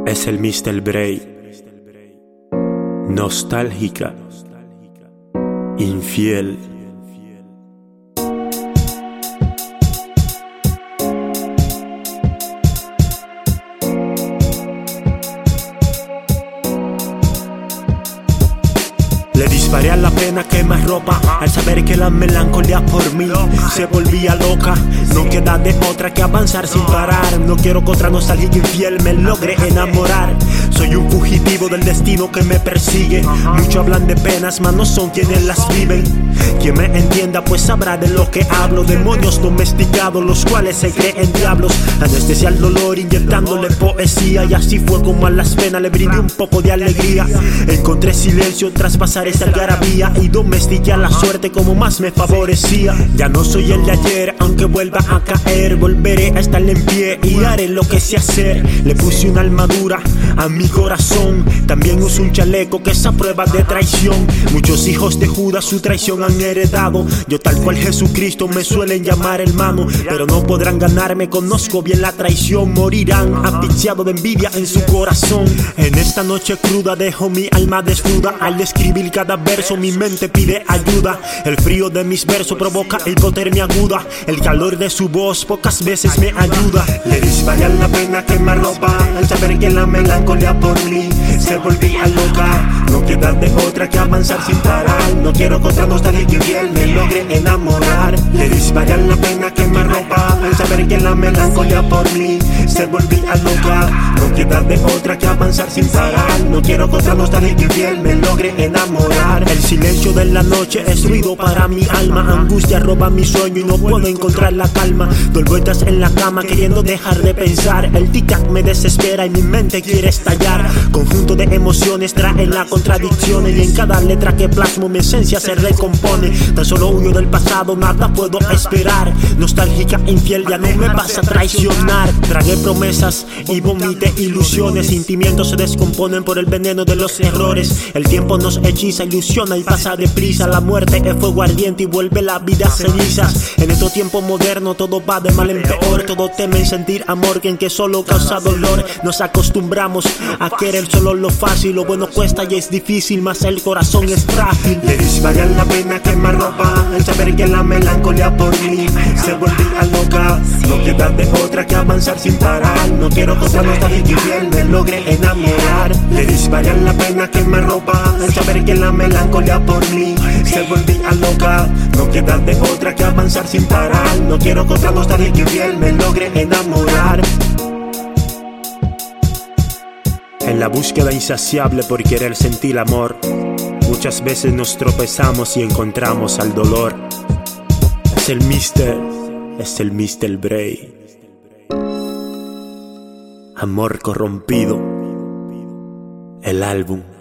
Es el Mr. Bray. Nostálgica. Infiel. Le disparé a la pena quemarropa al saber que la melancolía por mí se volvía loca. No queda de otra que avanzar sin parar. No quiero que otra nostálgica infiel me logre enamorar. Soy un fugitivo del destino que me persigue. Muchos hablan de penas, mas no son quienes las viven. Quien me entienda pues sabrá de lo que hablo. Demonios domesticados, los cuales se creen diablos. Anestesia al dolor inyectándole poesía. Y así fue como a las penas le brindé un poco de alegría. Encontré silencio tras pasar esta algarabía y domestiqué a la suerte como más me favorecía. Ya no soy el de ayer, aunque vuelva a caer. Volveré a estar en pie y haré lo que sé hacer. Le puse una armadura a mi corazón. También uso un chaleco que es a prueba de traición. Muchos hijos de Judas su traición han heredado. Yo tal cual Jesucristo me suelen llamar hermano, pero no podrán ganarme, conozco bien la traición. Morirán asfixiados de envidia en su corazón. En esta noche cruda dejo mi alma desnuda. Al escribir cada verso mi mente pide ayuda. El frío de mis versos provoca hipotermia aguda. El calor de su voz pocas veces me ayuda. Le disparé a la pena quemarropa al saber que la melancolía por mí se volvía loca. No queda de otra que avanzar sin parar. No quiero que otra nostálgica infiel me logre enamorar. Le disparé a la pena quemarropa al saber que la melancolía por mí se volvía loca. No queda de otra que avanzar sin parar. No quiero que otra nostálgica infiel me logre enamorar. El silencio de la noche es ruido para mi alma. Angustia roba mi sueño y no puedo encontrar la calma. Doy vueltas en la cama queriendo dejar de pensar. El tic-tac me desespera y mi mente quiere estallar. Conjunto de emociones traen la contradicción. Y en cada letra que plasmo mi esencia se recompone. Tan solo huyo del pasado, nada puedo esperar. Nostálgica infiel, ya no me vas a traicionar. Tragué promesas y vomité ilusiones. Sentimientos se descomponen por el veneno de los errores. El tiempo nos hechiza, ilusiona y pasa deprisa. La muerte es fuego ardiente y vuelve la vida a cenizas. En estos tiempos modernos todo va de mal en peor. Todos temen sentir amor quien que solo causa dolor. Nos acostumbramos a querer solo lo fácil. Lo bueno cuesta y es difícil, mas el corazón es frágil. Le disparé a la pena quemarropa al saber que la melancolía por mí se volvía loca. No queda de otra que avanzar sin parar. No quiero que otra nostálgica infiel me logre enamorar. Le disparé a la pena quemarropa al saber que la melancolía por mí se volvía loca. No queda de otra que avanzar sin parar. No quiero que otra nostálgica infiel me logre enamorar. En la búsqueda insaciable por querer sentir amor, muchas veces nos tropezamos y encontramos al dolor. Es el Mr. Bray. Amor corrompido. El álbum.